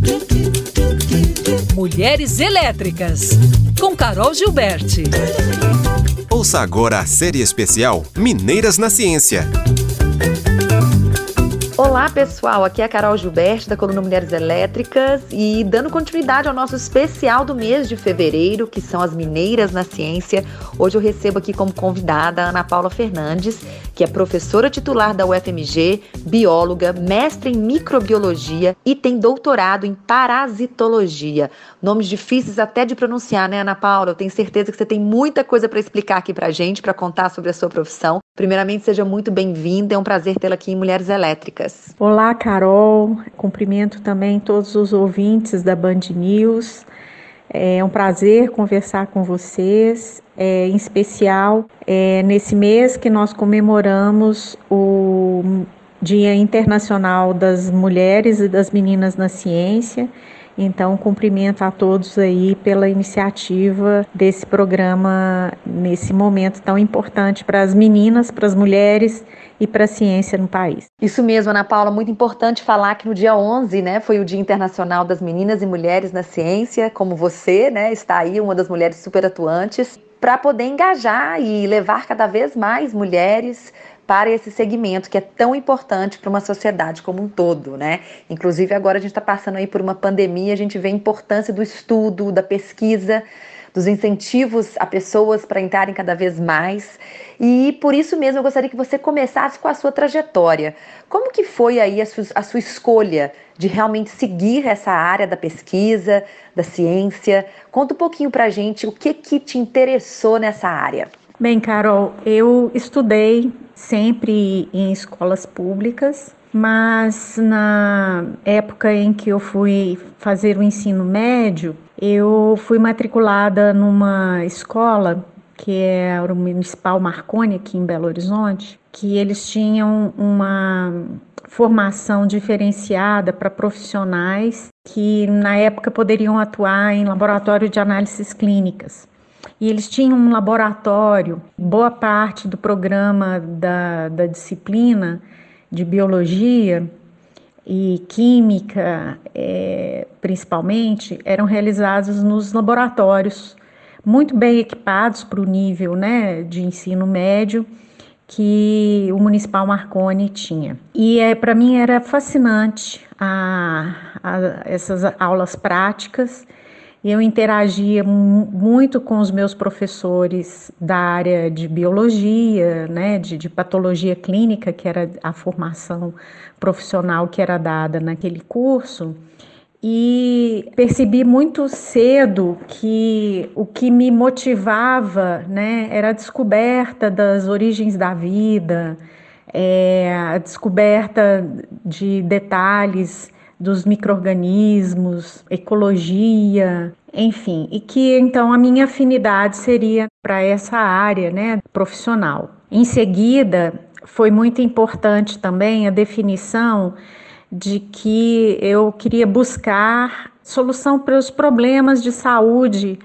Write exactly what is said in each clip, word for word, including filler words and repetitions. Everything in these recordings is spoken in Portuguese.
Mulheres Elétricas, com Carol Gilberti. Ouça agora a série especial Mineiras na Ciência. Olá pessoal, aqui é a Carol Gilberti da coluna Mulheres Elétricas e dando continuidade ao nosso especial do mês de fevereiro, que são as Mineiras na Ciência. Hoje eu recebo aqui como convidada a Ana Paula Fernandes, que é professora titular da U F M G, bióloga, mestre em microbiologia e tem doutorado em parasitologia. Nomes difíceis até de pronunciar, né, Ana Paula? Eu tenho certeza que você tem muita coisa para explicar aqui pra gente, para contar sobre a sua profissão. Primeiramente, seja muito bem-vinda, é um prazer tê-la aqui em Mulheres Elétricas. Olá, Carol. Cumprimento também todos os ouvintes da Band News. É um prazer conversar com vocês, é, em especial é, nesse mês que nós comemoramos o Dia Internacional das Mulheres e das Meninas na Ciência. Então, cumprimento a todos aí pela iniciativa desse programa nesse momento tão importante para as meninas, para as mulheres e para a ciência no país. Isso mesmo, Ana Paula, muito importante falar que no dia onze, né, foi o Dia Internacional das Meninas e Mulheres na Ciência, como você, né, está aí, uma das mulheres super atuantes, para poder engajar e levar cada vez mais mulheres para esse segmento que é tão importante para uma sociedade como um todo, né? Inclusive agora a gente está passando aí por uma pandemia, a gente vê a importância do estudo, da pesquisa, dos incentivos a pessoas para entrarem cada vez mais. E por isso mesmo eu gostaria que você começasse com a sua trajetória. Como que foi aí a sua, a sua escolha de realmente seguir essa área da pesquisa, da ciência? Conta um pouquinho para a gente o que, que te interessou nessa área. Bem, Carol, eu estudei sempre em escolas públicas, mas na época em que eu fui fazer o ensino médio, eu fui matriculada numa escola que é o Municipal Marconi, aqui em Belo Horizonte, que eles tinham uma formação diferenciada para profissionais que na época poderiam atuar em laboratório de análises clínicas. E eles tinham um laboratório, boa parte do programa da, da disciplina de biologia e química, é, principalmente, eram realizados nos laboratórios, muito bem equipados para o nível, né, de ensino médio que o Municipal Marconi tinha. E é, para mim era fascinante a, a, essas aulas práticas. Eu interagia muito com os meus professores da área de biologia, né, de, de patologia clínica, que era a formação profissional que era dada naquele curso, e percebi muito cedo que o que me motivava, né, era a descoberta das origens da vida, é, a descoberta de detalhes dos micro-organismos, ecologia, enfim, e que então a minha afinidade seria para essa área, né, profissional. Em seguida, foi muito importante também a definição de que eu queria buscar solução para os problemas de saúde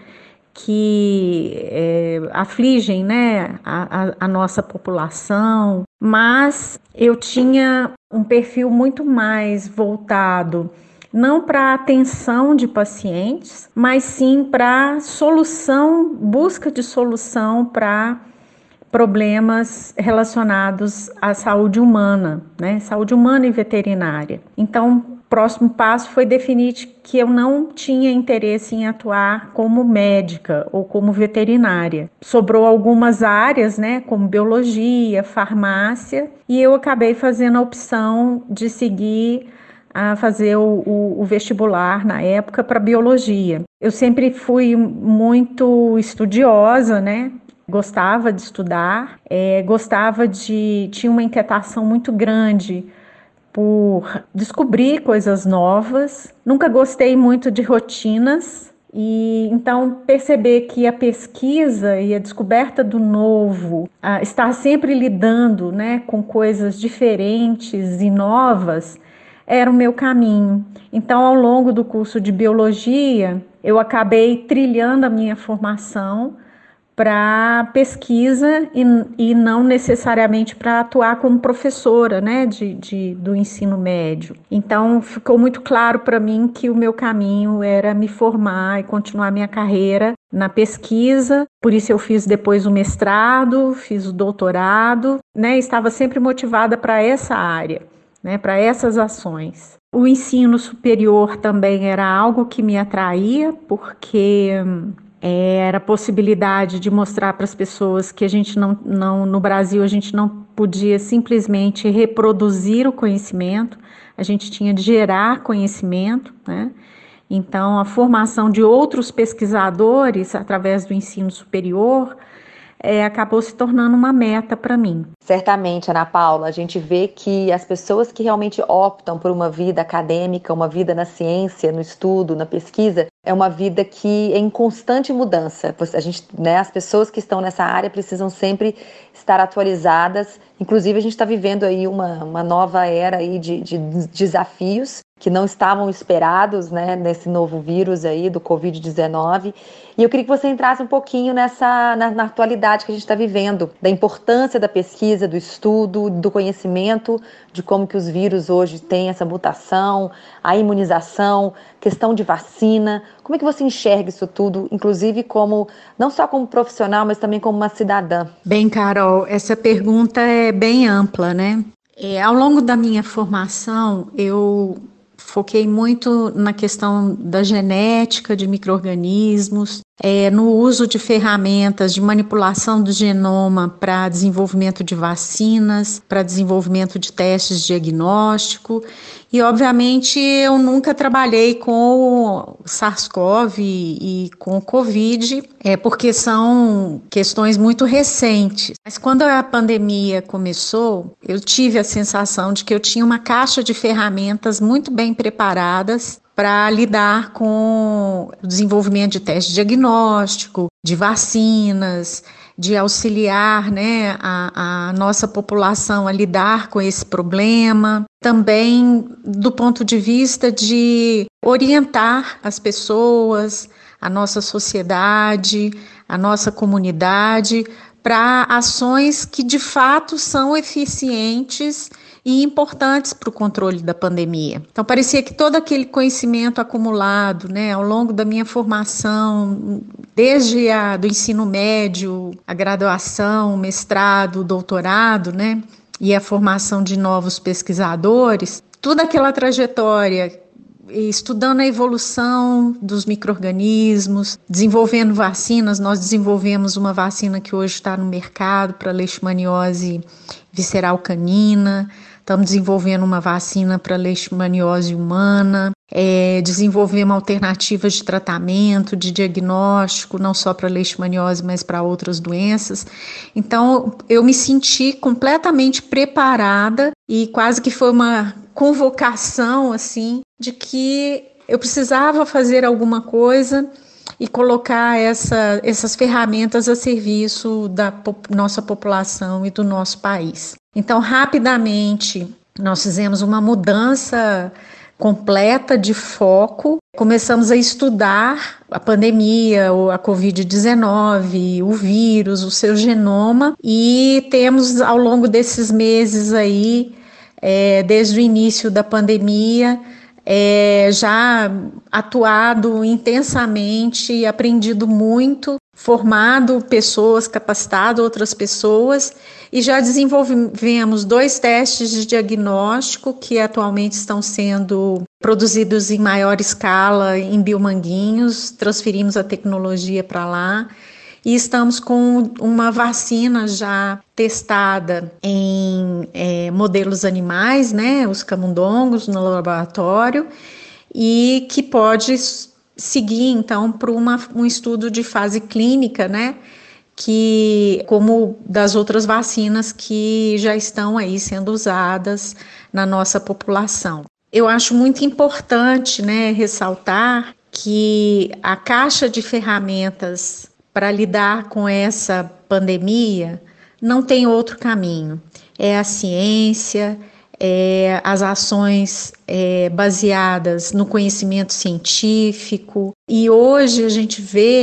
que é, afligem, né, a, a, a nossa população, mas eu tinha um perfil muito mais voltado não para a atenção de pacientes, mas sim para solução, busca de solução para problemas relacionados à saúde humana, né, saúde humana e veterinária. Então, o próximo passo foi definir que eu não tinha interesse em atuar como médica ou como veterinária. Sobrou algumas áreas, né, como biologia, farmácia, e eu acabei fazendo a opção de seguir a fazer o, o, o vestibular na época para biologia. Eu sempre fui muito estudiosa, né? Gostava de estudar, é, gostava de, tinha uma inquietação muito grande por descobrir coisas novas. Nunca gostei muito de rotinas e então perceber que a pesquisa e a descoberta do novo, a estar sempre lidando, né, com coisas diferentes e novas, era o meu caminho. Então, ao longo do curso de biologia, eu acabei trilhando a minha formação para pesquisa e, e não necessariamente para atuar como professora, né, de, de, do ensino médio. Então, ficou muito claro para mim que o meu caminho era me formar e continuar minha carreira na pesquisa. Por isso eu fiz depois o mestrado, fiz o doutorado, né, estava sempre motivada para essa área, né, para essas ações. O ensino superior também era algo que me atraía, porque era a possibilidade de mostrar para as pessoas que a gente não, não, no Brasil, a gente não podia simplesmente reproduzir o conhecimento, a gente tinha de gerar conhecimento, né? Então, a formação de outros pesquisadores através do ensino superior É, acabou se tornando uma meta para mim. Certamente, Ana Paula, a gente vê que as pessoas que realmente optam por uma vida acadêmica, uma vida na ciência, no estudo, na pesquisa, é uma vida que é em constante mudança. A gente, né, as pessoas que estão nessa área precisam sempre estar atualizadas. Inclusive, a gente está vivendo aí uma, uma nova era aí de, de desafios que não estavam esperados, né, nesse novo vírus aí do covid dezenove. E eu queria que você entrasse um pouquinho nessa, na, na atualidade que a gente está vivendo, da importância da pesquisa, do estudo, do conhecimento, de como que os vírus hoje têm essa mutação, a imunização, questão de vacina. Como é que você enxerga isso tudo, inclusive como, não só como profissional, mas também como uma cidadã? Bem, Carol, essa pergunta é bem ampla, né? É, ao longo da minha formação, eu foquei muito na questão da genética de micro-organismos, é, no uso de ferramentas de manipulação do genoma para desenvolvimento de vacinas, para desenvolvimento de testes de diagnóstico. E, obviamente, eu nunca trabalhei com o SARS-CoV e, e com o Covid, é, porque são questões muito recentes. Mas quando a pandemia começou, eu tive a sensação de que eu tinha uma caixa de ferramentas muito bem preparadas para lidar com o desenvolvimento de testes de diagnóstico, de vacinas, de auxiliar, né, a, a nossa população a lidar com esse problema. Também do ponto de vista de orientar as pessoas, a nossa sociedade, a nossa comunidade, para ações que de fato são eficientes e importantes para o controle da pandemia. Então, parecia que todo aquele conhecimento acumulado, né, ao longo da minha formação, desde a do ensino médio, a graduação, o mestrado, o doutorado, né, e a formação de novos pesquisadores, toda aquela trajetória, estudando a evolução dos micro-organismos, desenvolvendo vacinas. Nós desenvolvemos uma vacina que hoje está no mercado para leishmaniose visceral canina. Estamos desenvolvendo uma vacina para leishmaniose humana, é, desenvolvemos alternativas de tratamento, de diagnóstico, não só para leishmaniose, mas para outras doenças. Então, eu me senti completamente preparada e quase que foi uma convocação, assim, de que eu precisava fazer alguma coisa e colocar essa, essas ferramentas a serviço da pop- nossa população e do nosso país. Então, rapidamente, nós fizemos uma mudança completa de foco, começamos a estudar a pandemia, a covid dezenove, o vírus, o seu genoma, e temos ao longo desses meses aí, é, desde o início da pandemia, É, já atuado intensamente, aprendido muito, formado pessoas, capacitado outras pessoas, e já desenvolvemos dois testes de diagnóstico que atualmente estão sendo produzidos em maior escala em Biomanguinhos. Transferimos a tecnologia para lá. E estamos com uma vacina já testada em é, modelos animais, né, os camundongos, no laboratório, e que pode seguir, então, para um estudo de fase clínica, né, que, como das outras vacinas que já estão aí sendo usadas na nossa população. Eu acho muito importante, né, ressaltar que a caixa de ferramentas para lidar com essa pandemia não tem outro caminho. É a ciência, é as ações é, baseadas no conhecimento científico. E hoje a gente vê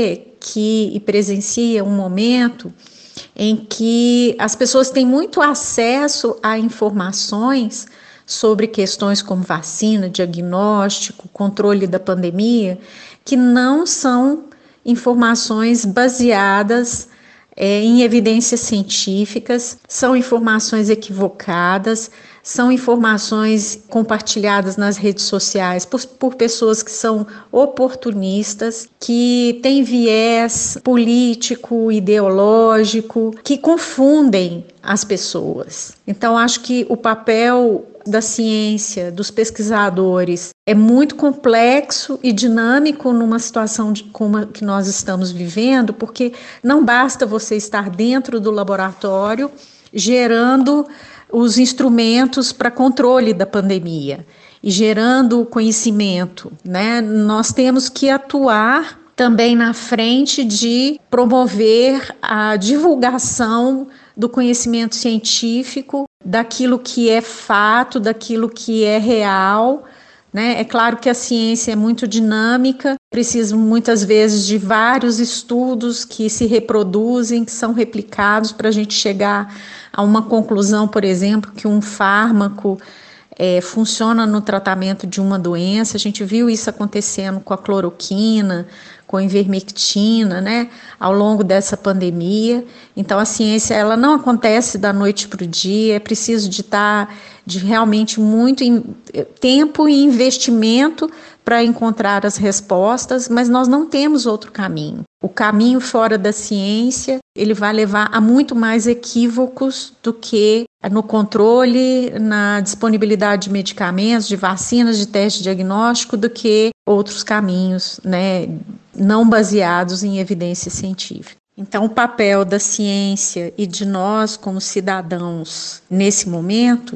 aqui e presencia um momento em que as pessoas têm muito acesso a informações sobre questões como vacina, diagnóstico, controle da pandemia, que não são informações baseadas é, em evidências científicas, são informações equivocadas, são informações compartilhadas nas redes sociais por, por pessoas que são oportunistas, que têm viés político, ideológico, que confundem as pessoas. Então, acho que o papel da ciência, dos pesquisadores, é muito complexo e dinâmico numa situação de, como a que nós estamos vivendo, porque não basta você estar dentro do laboratório gerando os instrumentos para controle da pandemia e gerando conhecimento, né? Nós temos que atuar também na frente de promover a divulgação do conhecimento científico, daquilo que é fato, daquilo que é real, né? É claro que a ciência é muito dinâmica, precisa muitas vezes de vários estudos que se reproduzem, que são replicados para a gente chegar a uma conclusão, por exemplo, que um fármaco é, funciona no tratamento de uma doença. A gente viu isso acontecendo com a cloroquina, com a ivermectina, né, ao longo dessa pandemia. Então, a ciência ela não acontece da noite para o dia, é preciso de estar de realmente muito in, tempo e investimento para encontrar as respostas, mas nós não temos outro caminho. O caminho fora da ciência, ele vai levar a muito mais equívocos do que no controle, na disponibilidade de medicamentos, de vacinas, de teste diagnóstico, do que outros caminhos, né, não baseados em evidência científica. Então, o papel da ciência e de nós como cidadãos nesse momento,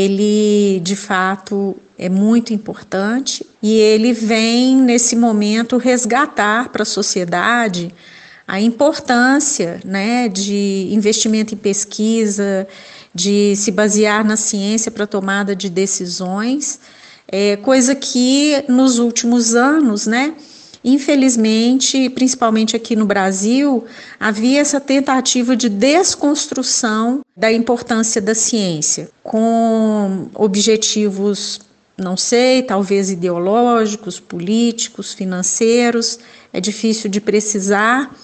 ele de fato é muito importante e ele vem nesse momento resgatar para a sociedade a importância, né, de investimento em pesquisa, de se basear na ciência para tomada de decisões, é, coisa que nos últimos anos, né, infelizmente, principalmente aqui no Brasil, havia essa tentativa de desconstrução da importância da ciência, com objetivos, não sei, talvez ideológicos, políticos, financeiros, é difícil de precisar,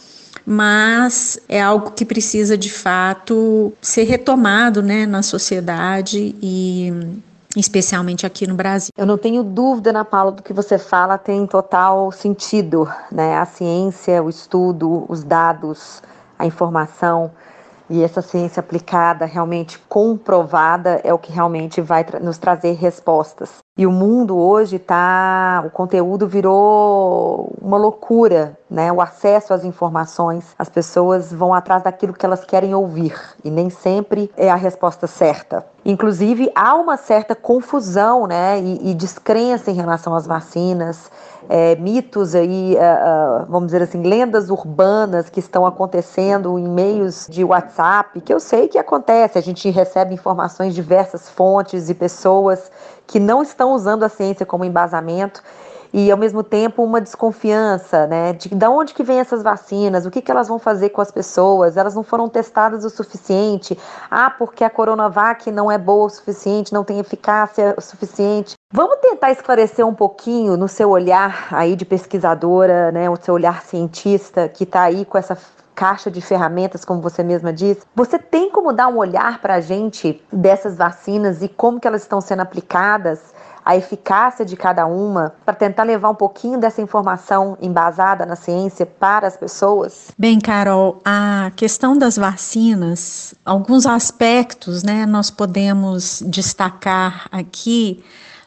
mas é algo que precisa de fato ser retomado, né, na sociedade e especialmente aqui no Brasil. Eu não tenho dúvida, Ana Paula, do que você fala tem total sentido, né? A ciência, o estudo, os dados, a informação e essa ciência aplicada, realmente comprovada, é o que realmente vai tra- nos trazer respostas. E o mundo hoje está, o conteúdo virou uma loucura, né? O acesso às informações, as pessoas vão atrás daquilo que elas querem ouvir e nem sempre é a resposta certa. Inclusive, há uma certa confusão, né? e, e descrença em relação às vacinas, é, mitos aí, uh, uh, vamos dizer assim, lendas urbanas que estão acontecendo em meios de WhatsApp, que eu sei que acontece, a gente recebe informações de diversas fontes e pessoas que não estão usando a ciência como embasamento e, ao mesmo tempo, uma desconfiança, né, de, de onde que vem essas vacinas, o que, que elas vão fazer com as pessoas, elas não foram testadas o suficiente, ah, porque a Coronavac não é boa o suficiente, não tem eficácia o suficiente. Vamos tentar esclarecer um pouquinho no seu olhar aí de pesquisadora, né, o seu olhar cientista, que está aí com essa caixa de ferramentas, como você mesma disse. Você tem como dar um olhar para a gente dessas vacinas e como que elas estão sendo aplicadas, a eficácia de cada uma, para tentar levar um pouquinho dessa informação embasada na ciência para as pessoas? Bem, Carol, a questão das vacinas, alguns aspectos, né, nós podemos destacar aqui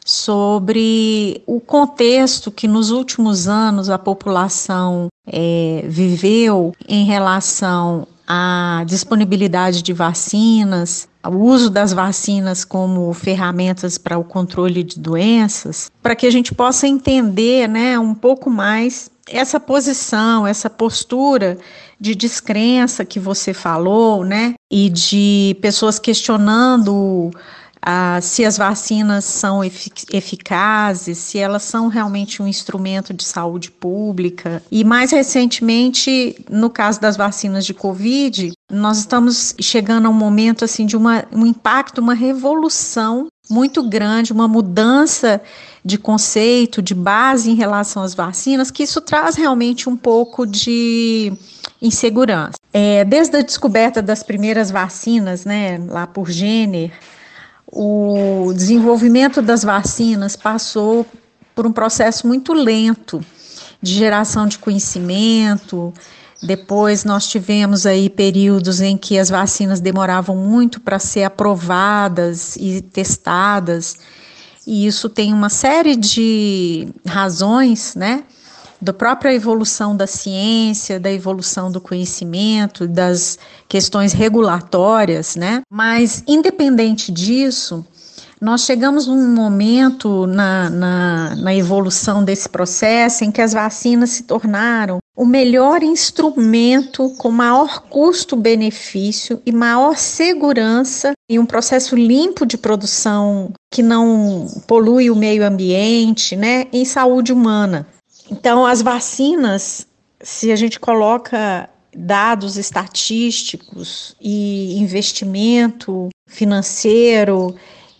sobre o contexto que nos últimos anos a população é, viveu em relação à disponibilidade de vacinas, o uso das vacinas como ferramentas para o controle de doenças, para que a gente possa entender, né, um pouco mais essa posição, essa postura de descrença que você falou, né, e de pessoas questionando ah, se as vacinas são efic- eficazes, se elas são realmente um instrumento de saúde pública. E mais recentemente, no caso das vacinas de Covid, nós estamos chegando a um momento assim, de uma, um impacto, uma revolução muito grande, uma mudança de conceito, de base em relação às vacinas, que isso traz realmente um pouco de insegurança. É, desde a descoberta das primeiras vacinas, né, lá por Jenner, o desenvolvimento das vacinas passou por um processo muito lento de geração de conhecimento. Depois nós tivemos aí períodos em que as vacinas demoravam muito para ser aprovadas e testadas, e isso tem uma série de razões, né, da própria evolução da ciência, da evolução do conhecimento, das questões regulatórias, né, mas independente disso, nós chegamos num momento na, na, na evolução desse processo em que as vacinas se tornaram o melhor instrumento com maior custo-benefício e maior segurança e um processo limpo de produção que não polui o meio ambiente, né, em saúde humana. Então, as vacinas, se a gente coloca dados estatísticos e investimento financeiro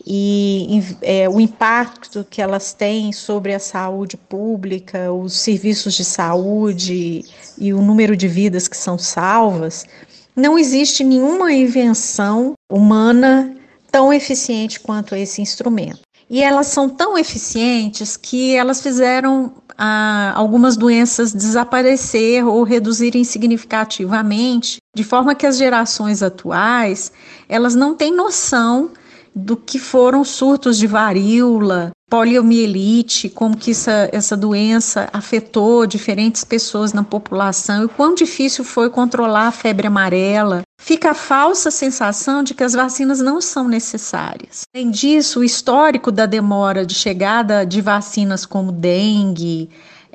e é, o impacto que elas têm sobre a saúde pública, os serviços de saúde e o número de vidas que são salvas, não existe nenhuma invenção humana tão eficiente quanto esse instrumento. E elas são tão eficientes que elas fizeram ah, algumas doenças desaparecer ou reduzirem significativamente, de forma que as gerações atuais, elas não têm noção do que foram surtos de varíola, poliomielite, como que essa, essa doença afetou diferentes pessoas na população e o quão difícil foi controlar a febre amarela. Fica a falsa sensação de que as vacinas não são necessárias. Além disso, o histórico da demora de chegada de vacinas como dengue,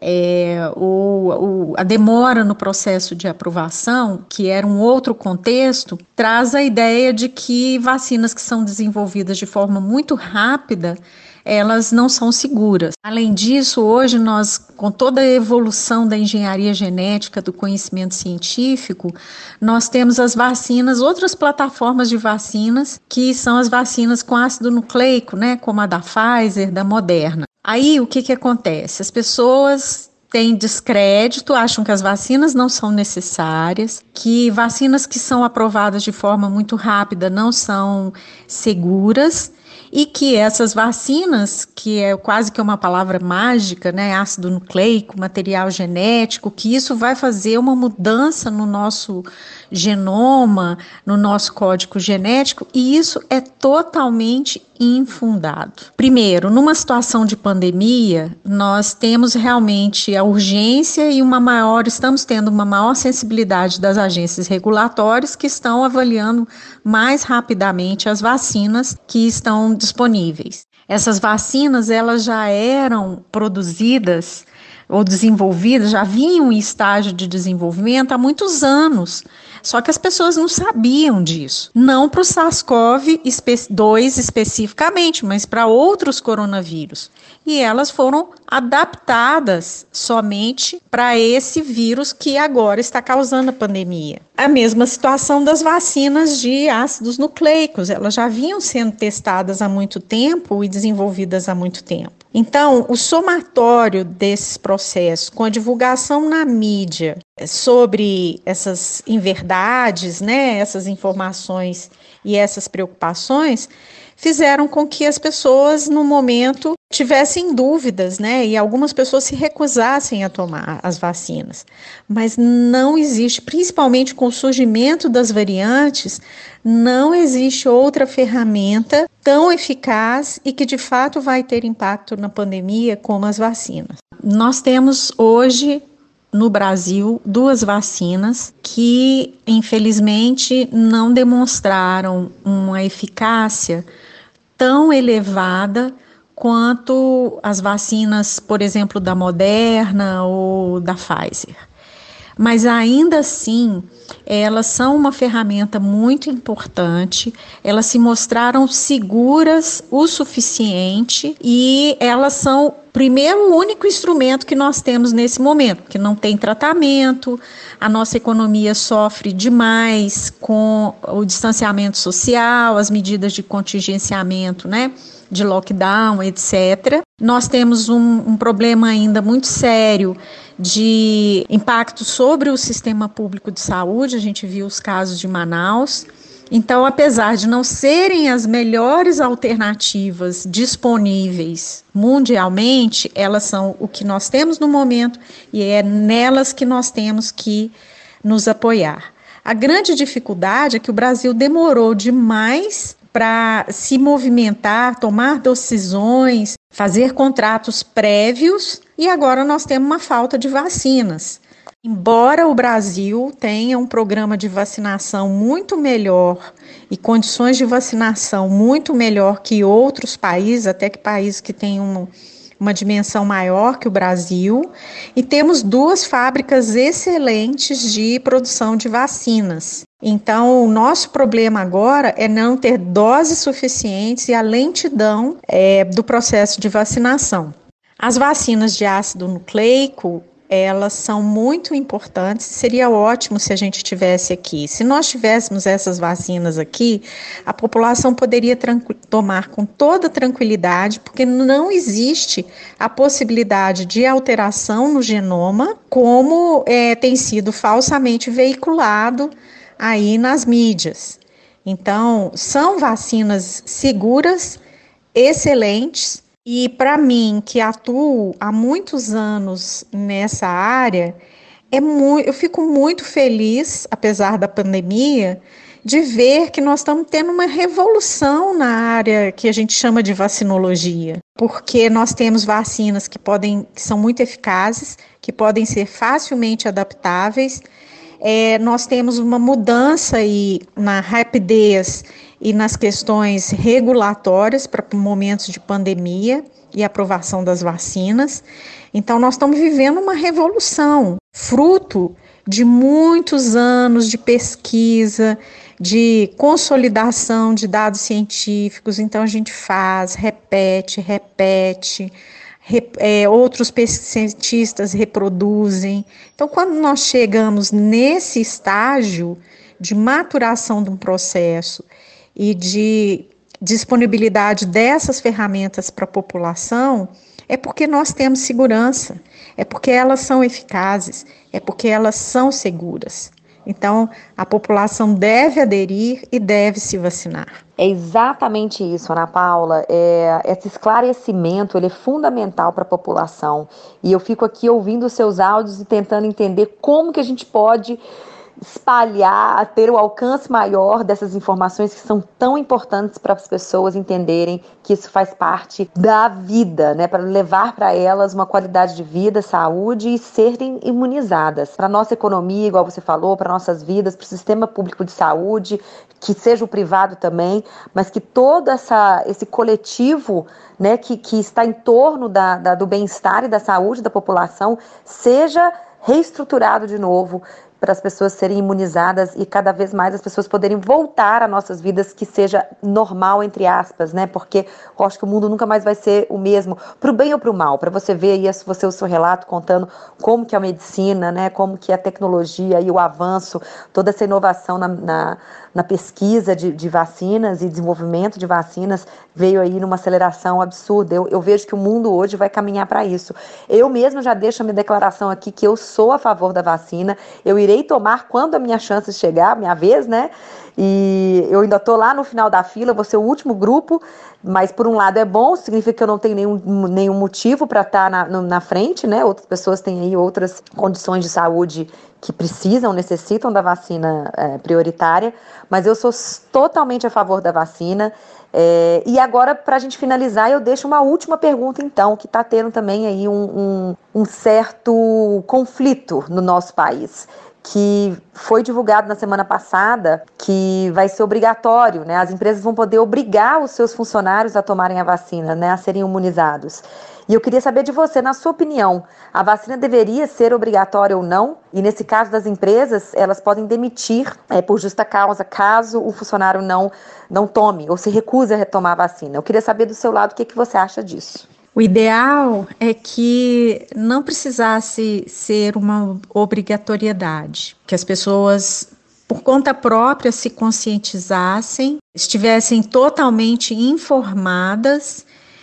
É, ou, ou a demora no processo de aprovação, que era um outro contexto, traz a ideia de que vacinas que são desenvolvidas de forma muito rápida, elas não são seguras. Além disso, hoje nós, com toda a evolução da engenharia genética, do conhecimento científico, nós temos as vacinas, outras plataformas de vacinas, que são as vacinas com ácido nucleico, né, como a da Pfizer, da Moderna. Aí, o que que acontece? As pessoas têm descrédito, acham que as vacinas não são necessárias, que vacinas que são aprovadas de forma muito rápida não são seguras e que essas vacinas, que é quase que uma palavra mágica, né, ácido nucleico, material genético, que isso vai fazer uma mudança no nosso genoma, no nosso código genético, e isso é totalmente infundado. Primeiro, numa situação de pandemia, nós temos realmente a urgência e uma maior, estamos tendo uma maior sensibilidade das agências regulatórias que estão avaliando mais rapidamente as vacinas que estão disponíveis. Essas vacinas, elas já eram produzidas ou desenvolvidas, já vinham em estágio de desenvolvimento há muitos anos. Só que as pessoas não sabiam disso. Não para o SARS-CoV dois especificamente, mas para outros coronavírus. E elas foram adaptadas somente para esse vírus que agora está causando a pandemia. A mesma situação das vacinas de ácidos nucleicos. Elas já vinham sendo testadas há muito tempo e desenvolvidas há muito tempo. Então, o somatório desses processos, com a divulgação na mídia sobre essas inverdades, né, essas informações e essas preocupações, fizeram com que as pessoas, no momento, tivessem dúvidas, né, e algumas pessoas se recusassem a tomar as vacinas. Mas não existe, principalmente com o surgimento das variantes, não existe outra ferramenta tão eficaz e que de fato vai ter impacto na pandemia como as vacinas. Nós temos hoje no Brasil duas vacinas que infelizmente não demonstraram uma eficácia tão elevada quanto as vacinas, por exemplo, da Moderna ou da Pfizer. mas ainda assim elas são uma ferramenta muito importante, elas se mostraram seguras o suficiente e elas são primeiro, o único instrumento que nós temos nesse momento, que não tem tratamento, a nossa economia sofre demais com o distanciamento social, as medidas de contingenciamento, né, de lockdown, etcétera. Nós temos um, um problema ainda muito sério de impacto sobre o sistema público de saúde, a gente viu os casos de Manaus. Então, apesar de não serem as melhores alternativas disponíveis mundialmente, elas são o que nós temos no momento e é nelas que nós temos que nos apoiar. A grande dificuldade é que o Brasil demorou demais para se movimentar, tomar decisões, fazer contratos prévios e agora nós temos uma falta de vacinas. Embora o Brasil tenha um programa de vacinação muito melhor e condições de vacinação muito melhor que outros países, até que países que têm uma, uma dimensão maior que o Brasil, e temos duas fábricas excelentes de produção de vacinas. Então, o nosso problema agora é não ter doses suficientes e a lentidão é, do processo de vacinação. As vacinas de ácido nucleico, elas são muito importantes, seria ótimo se a gente tivesse aqui. Se nós tivéssemos essas vacinas aqui, a população poderia tranqu- tomar com toda tranquilidade, porque não existe a possibilidade de alteração no genoma, como é, tem sido falsamente veiculado aí nas mídias. Então, são vacinas seguras, excelentes. E para mim, que atuo há muitos anos nessa área, é muito, eu fico muito feliz, apesar da pandemia, de ver que nós estamos tendo uma revolução na área que a gente chama de vacinologia, porque nós temos vacinas que, podem, que são muito eficazes, que podem ser facilmente adaptáveis. É, nós temos uma mudança aí na rapidez e nas questões regulatórias para momentos de pandemia e aprovação das vacinas. Então, nós estamos vivendo uma revolução, fruto de muitos anos de pesquisa, de consolidação de dados científicos. Então, a gente faz, repete, repete, É, outros cientistas reproduzem. Então, quando nós chegamos nesse estágio de maturação de um processo e de disponibilidade dessas ferramentas para a população, é porque nós temos segurança, é porque elas são eficazes, é porque elas são seguras. Então, a população deve aderir e deve se vacinar. É exatamente isso, Ana Paula. É, esse esclarecimento ele é fundamental para a população. E eu fico aqui ouvindo os seus áudios e tentando entender como que a gente pode espalhar, ter o alcance maior dessas informações que são tão importantes para as pessoas entenderem que isso faz parte da vida, né, para levar para elas uma qualidade de vida, saúde e serem imunizadas. Para a nossa economia, igual você falou, para nossas vidas, para o sistema público de saúde, que seja o privado também, mas que todo essa, esse coletivo, né, que, que está em torno da, da, do bem-estar e da saúde da população seja reestruturado de novo, para as pessoas serem imunizadas e cada vez mais as pessoas poderem voltar a nossas vidas, que seja normal, entre aspas, né? Porque eu acho que o mundo nunca mais vai ser o mesmo, para o bem ou para o mal, para você ver aí você, o seu relato contando como que a medicina, né? Como que a tecnologia e o avanço, toda essa inovação na, na, na pesquisa de, de vacinas e desenvolvimento de vacinas veio aí numa aceleração absurda. Eu, eu vejo que o mundo hoje vai caminhar para isso. Eu mesma já deixo a minha declaração aqui que eu sou a favor da vacina, eu irei tomar quando a minha chance chegar, a minha vez, né? E eu ainda tô lá no final da fila, vou ser o último grupo, mas por um lado é bom, significa que eu não tenho nenhum, nenhum motivo para estar na, na frente, né? Outras pessoas têm aí outras condições de saúde que precisam, necessitam da vacina é, prioritária, mas eu sou totalmente a favor da vacina. É, e agora, para a gente finalizar, eu deixo uma última pergunta, então, que está tendo também aí um, um, um certo conflito no nosso país, que foi divulgado na semana passada, que vai ser obrigatório, né? As empresas vão poder obrigar os seus funcionários a tomarem a vacina, né? A serem imunizados. E eu queria saber de você, na sua opinião, a vacina deveria ser obrigatória ou não? E nesse caso das empresas, elas podem demitir é, por justa causa, caso o funcionário não, não tome ou se recuse a retomar a vacina. Eu queria saber do seu lado o que, que você acha disso. O ideal é que não precisasse ser uma obrigatoriedade, que as pessoas, por conta própria, se conscientizassem, estivessem totalmente informadas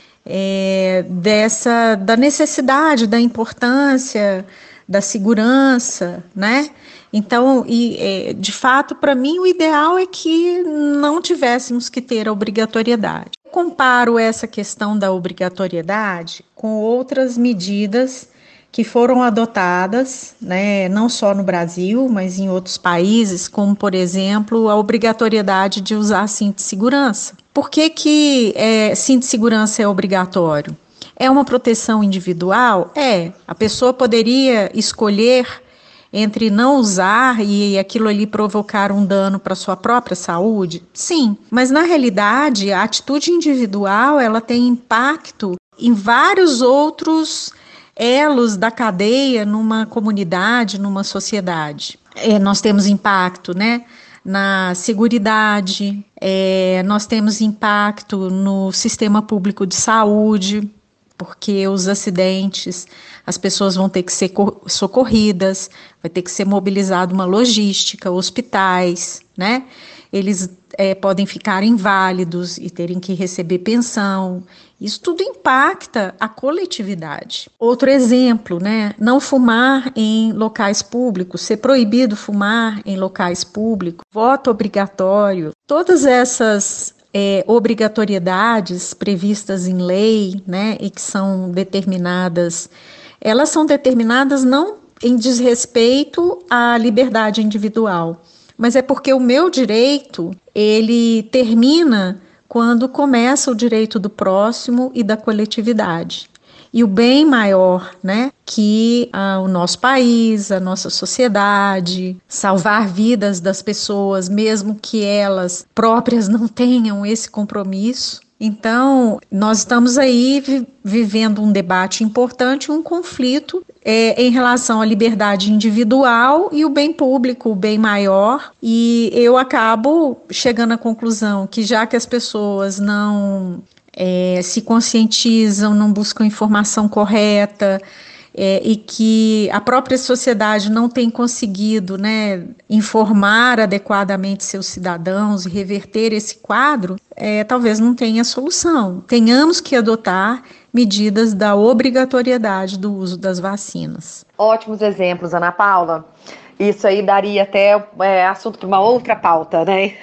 é, dessa, da necessidade, da importância, da segurança, né? Então, e, é, de fato, para mim, o ideal é que não tivéssemos que ter a obrigatoriedade. Eu comparo essa questão da obrigatoriedade com outras medidas que foram adotadas, né, não só no Brasil, mas em outros países, como, por exemplo, a obrigatoriedade de usar cinto de segurança. Por que que é, cinto de segurança é obrigatório? É uma proteção individual? É. A pessoa poderia escolher entre não usar e aquilo ali provocar um dano para sua própria saúde? Sim, mas na realidade a atitude individual ela tem impacto em vários outros elos da cadeia numa comunidade, numa sociedade. É, nós temos impacto, né, na seguridade, é, nós temos impacto no sistema público de saúde, porque os acidentes, as pessoas vão ter que ser socorridas, vai ter que ser mobilizada uma logística, hospitais, né? Eles é, podem ficar inválidos e terem que receber pensão. Isso tudo impacta a coletividade. Outro exemplo, né? Não fumar em locais públicos, ser proibido fumar em locais públicos, voto obrigatório, todas essas É, obrigatoriedades previstas em lei, né, e que são determinadas, elas são determinadas não em desrespeito à liberdade individual, mas é porque o meu direito, ele termina quando começa o direito do próximo e da coletividade. E o bem maior, né, que ah, o nosso país, a nossa sociedade, salvar vidas das pessoas, mesmo que elas próprias não tenham esse compromisso. Então, nós estamos aí vi- vivendo um debate importante, um conflito é, em relação à liberdade individual e o bem público, o bem maior. E eu acabo chegando à conclusão que já que as pessoas não É, se conscientizam, não buscam informação correta é, e que a própria sociedade não tem conseguido, né, informar adequadamente seus cidadãos e reverter esse quadro, é, talvez não tenha solução. Tenhamos que adotar medidas da obrigatoriedade do uso das vacinas. Ótimos exemplos, Ana Paula. Isso aí daria até é, assunto para uma outra pauta, né?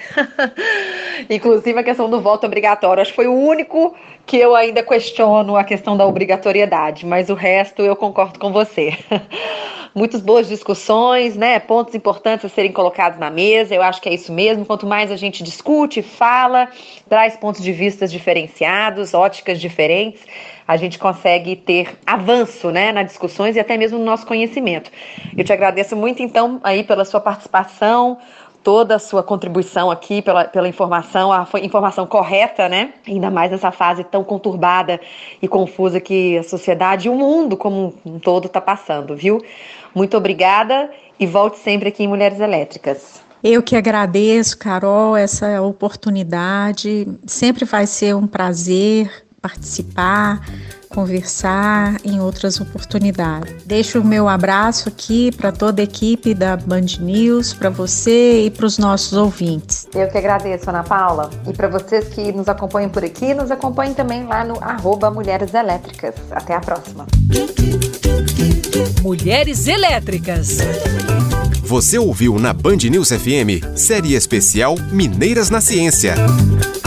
Inclusive a questão do voto obrigatório. Acho que foi o único que eu ainda questiono a questão da obrigatoriedade, mas o resto eu concordo com você. Muitas boas discussões, né? Pontos importantes a serem colocados na mesa, eu acho que é isso mesmo. Quanto mais a gente discute, fala, traz pontos de vista diferenciados, óticas diferentes, a gente consegue ter avanço, né, nas discussões e até mesmo no nosso conhecimento. Eu te agradeço muito, então, aí pela sua participação, toda a sua contribuição aqui, pela, pela informação, a informação correta, né, ainda mais nessa fase tão conturbada e confusa que a sociedade e o mundo como um todo está passando, viu? Muito obrigada e volte sempre aqui em Mulheres Elétricas. Eu que agradeço, Carol, essa oportunidade. Sempre vai ser um prazer participar, conversar em outras oportunidades. Deixo o meu abraço aqui para toda a equipe da Band News, para você e para os nossos ouvintes. Eu que agradeço, Ana Paula. E para vocês que nos acompanham por aqui, nos acompanhem também lá no arroba Mulheres Elétricas. Até a próxima. Mulheres Elétricas. Você ouviu na Band News F M, série especial Mineiras na Ciência.